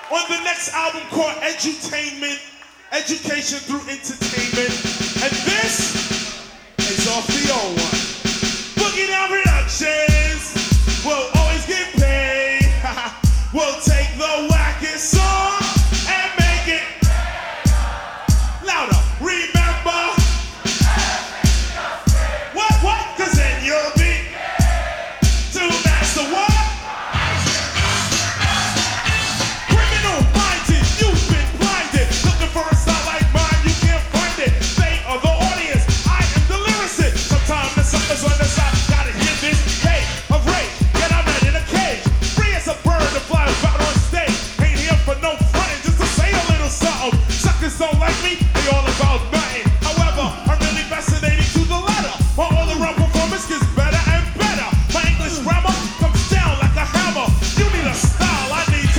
on the next album called Edutainment, Education Through Entertainment. And this is off the old one. Boogie Down Productions will always get paid. We'll take the wackest song.